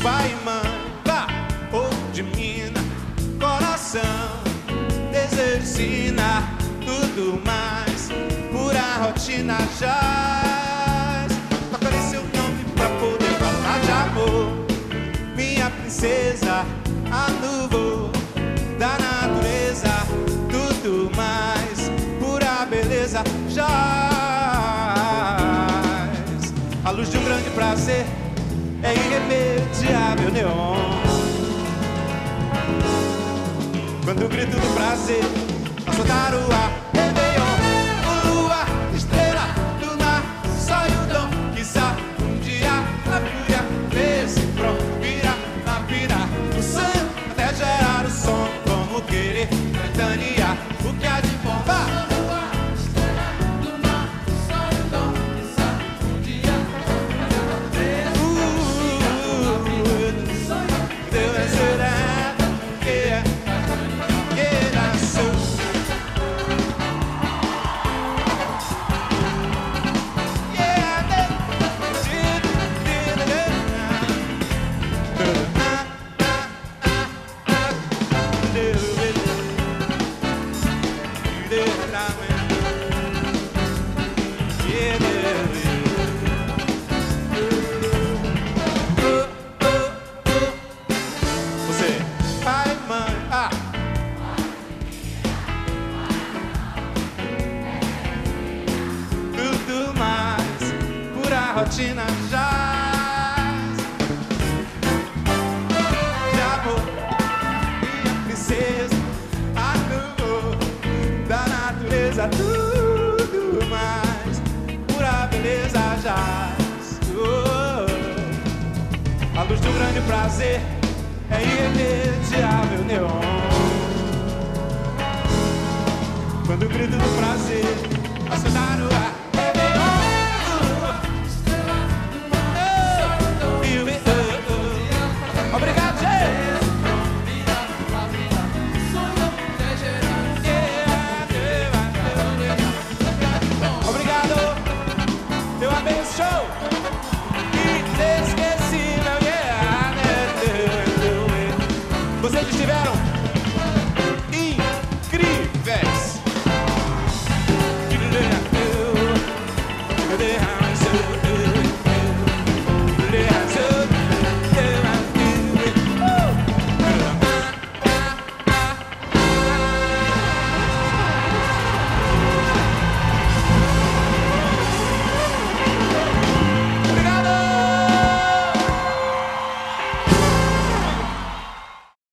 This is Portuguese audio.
pai e mãe, vá, ou de mina, coração, desejo, sina, tudo mais, pura rotina jaz. Tocarei seu nome pra poder falar de amor, minha princesa, a nuvem da natureza, tudo mais, pura beleza jaz. A luz de um grande prazer é irremediável neon. Quando o grito do prazer a soltar o ar, Réveillon, o lua, estrela do mar, só e o dom, quiçá um dia a fúria fez pronto, vira na pira, o sonho até gerar o som, como querer ventania, o que há de bombar. Rotina jaz de amor, minha princesa, a nuvem da natureza, tudo mais, pura beleza jaz. A luz de um grande prazer é irremediável neon. Quando o grito do prazer a soltar no ar,